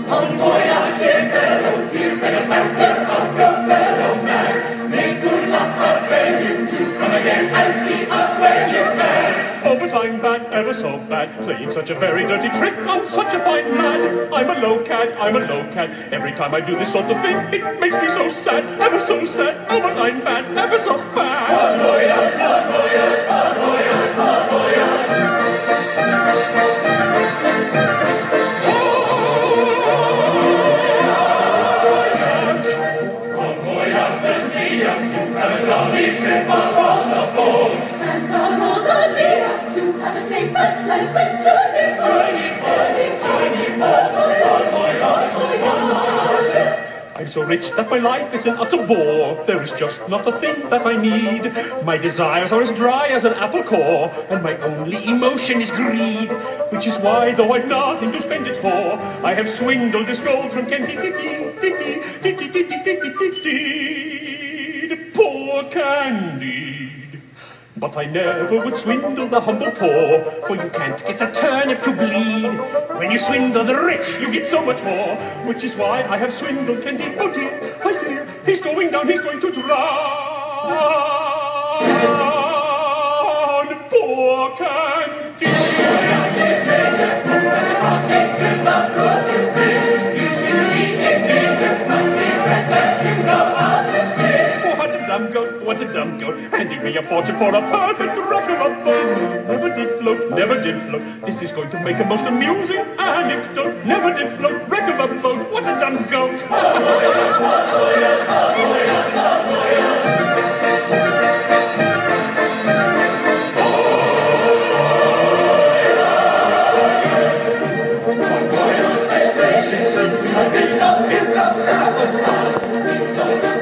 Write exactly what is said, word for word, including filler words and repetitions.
Bon voyage, dear fellow, dear benefactor of the fellow man. May good luck attend you to come again and see us when you can. Oh, but I'm bad, ever so bad, playing such a very dirty trick on such a fine man. I'm a low cad, I'm a low cad. Every time I do this sort of thing, it makes me so sad, ever so sad. Oh, but I'm bad, ever so bad. Bon voyage, bon voyage, bon voyage, bon voyage. Bon voyage to see you, to have a jolly trip across the pole. Santa Rosalia, to have a safe and pleasant journey. Journey, journey, journey, bon voyage, voyage, voyage. I'm so rich that my life is an utter bore. There is just not a thing that I need. My desires are as dry as an apple core, and my only emotion is greed. Which is why, though I've nothing to spend it for, I have swindled this gold from Candide. Poor Candide. But I never would swindle the humble poor, for you can't get a turnip to bleed. When you swindle the rich, you get so much more, which is why I have swindled Candide. Oh dear, I fear he's going down, he's going to drown. Poor Candide. Dumb goat, what a dumb goat, handing me a fortune for a perfect wreck of a boat. Never did float, never did float. This is going to make a most amusing anecdote. Never did float, wreck of a boat, what a dumb goat. Sabotage,